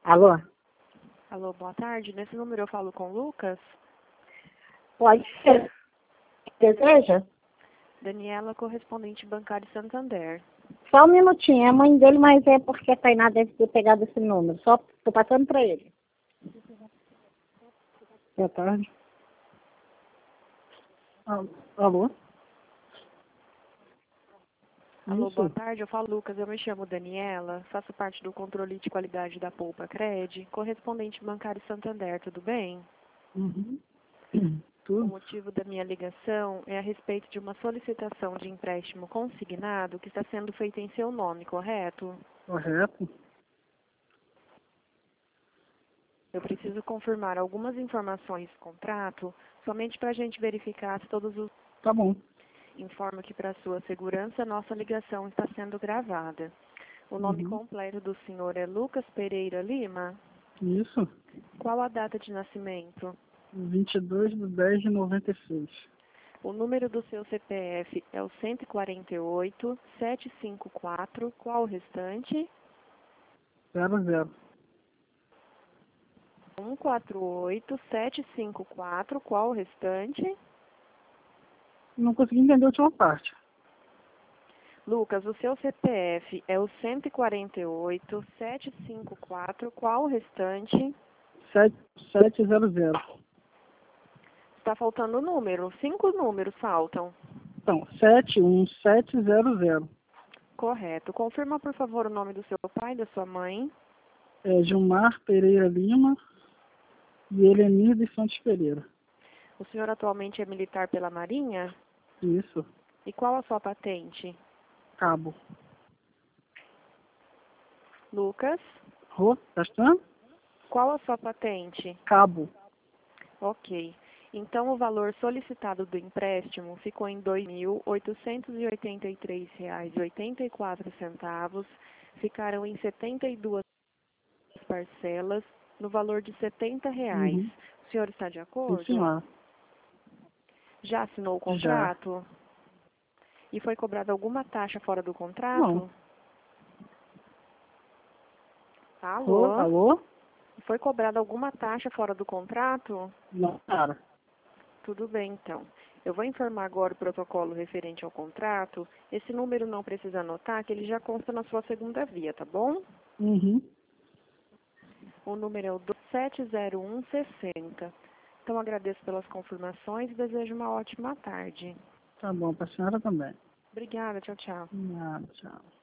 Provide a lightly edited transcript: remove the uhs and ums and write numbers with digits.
Alô? Alô, boa tarde. Nesse número eu falo com o Lucas. Pode ser. Deseja? Daniela, correspondente bancário Santander. Só um minutinho, é a mãe dele, mas é porque a Tainá deve ter pegado esse número. Só tô passando para ele. Boa tarde. Alô? Alô, Isso. boa tarde. Eu falo Lucas. Eu me chamo Daniela. Faço parte do controle de qualidade da Poupa Cred. Correspondente bancário Santander, tudo bem? Uhum. O Tudo motivo da minha ligação é a respeito de uma solicitação de empréstimo consignado que está sendo feita em seu nome, correto? correto? Eu preciso confirmar algumas informações do contrato, somente para a gente verificar se todos os... Tá bom. Informo que para sua segurança nossa ligação está sendo gravada. O nome Uhum. completo do senhor é Lucas Pereira Lima. Isso. Qual a data de nascimento? 22/10/96. O número do seu CPF é o 148-754. Qual o restante? 00. 148-754. Qual o restante? Não consegui entender a última parte. Lucas, o seu CPF é o 148-754. Qual o restante? 7700. Está faltando um número. 5 números faltam. Então, 71700. Correto. Confirma, por favor, o nome do seu pai e da sua mãe. É Gilmar Pereira Lima e Elenir de Santos Pereira. O senhor atualmente é militar pela Marinha? Isso. E qual a sua patente? Cabo. Lucas, Rô, tá estando? qual a sua patente? Cabo. Ok. Então, o valor solicitado do empréstimo ficou em R$ 2.883,84. Ficaram em 72 parcelas, no valor de R$ 70. Uhum. O senhor está de Sim, acordo? senhora. Já assinou o Já. contrato? E foi cobrada alguma taxa fora do Não. contrato? Rô, Alô? alô? Foi cobrada alguma taxa fora do contrato? Não, cara. Tudo bem, então. Eu vou informar agora o protocolo referente ao contrato. Esse número não precisa anotar, que ele já consta na sua segunda via, tá bom? Uhum. O número é o 70160. Então, agradeço pelas confirmações e desejo uma ótima tarde. Tá bom, pra senhora também. Obrigada, tchau, tchau. Nada, tchau.